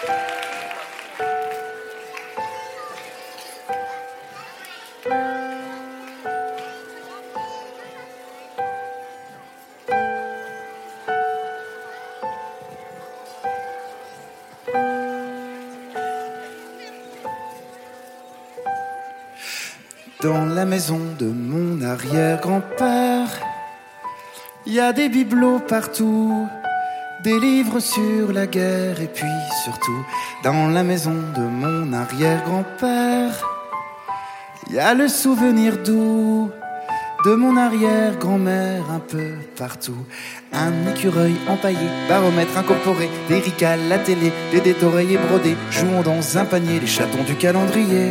Dans la maison de mon arrière-grand-père, il y a des bibelots partout, des livres sur la guerre et puis surtout, dans la maison de mon arrière-grand-père, il y a le souvenir doux de mon arrière-grand-mère un peu partout. Un écureuil empaillé, baromètre incorporé, des ricales, la télé, des dettes oreillers brodés, jouant dans un panier les chatons du calendrier.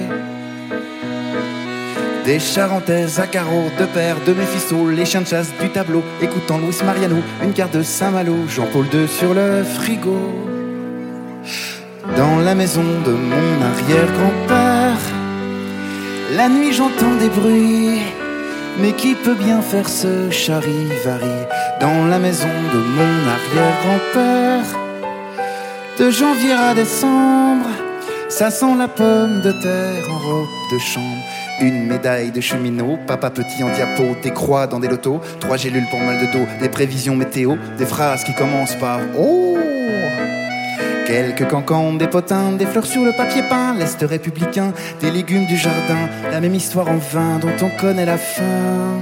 Des charentaises à carreaux, de pères, de Méphisto, les chiens de chasse du tableau, écoutant Luis Mariano, une carte de Saint-Malo, Jean-Paul II sur le frigo. Dans la maison de mon arrière-grand-père, la nuit j'entends des bruits, mais qui peut bien faire ce charivari? Dans la maison de mon arrière-grand-père, de janvier à décembre, ça sent la pomme de terre en robe de chambre. Une médaille de cheminot, papa petit en diapo, des croix dans des lotos, 3 gélules pour mal de dos, des prévisions météo, des phrases qui commencent par « Oh !» Quelques cancans, des potins, des fleurs sur le papier peint, l'Est républicain, des légumes du jardin, la même histoire en vain dont on connaît la fin.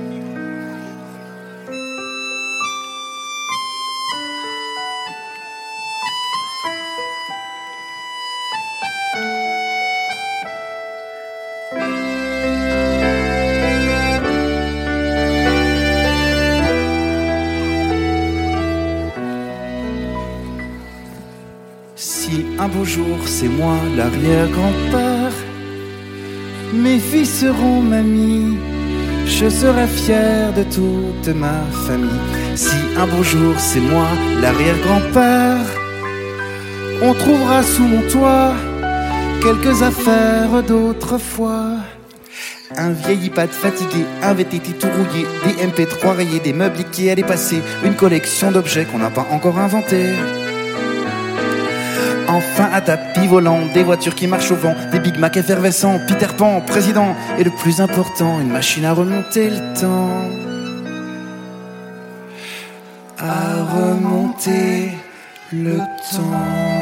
Si un beau jour c'est moi l'arrière-grand-père, mes filles seront mamies, je serai fier de toute ma famille. Si un beau jour c'est moi l'arrière-grand-père, on trouvera sous mon toit quelques affaires d'autrefois. Un vieil iPad fatigué, un VTT tout rouillé, des MP3 rayés, des meubles Ikea dépassés, une collection d'objets qu'on n'a pas encore inventés. Enfin un tapis volant, des voitures qui marchent au vent, des Big Mac effervescents, Peter Pan, président, et le plus important, une machine à remonter le temps. À remonter le temps.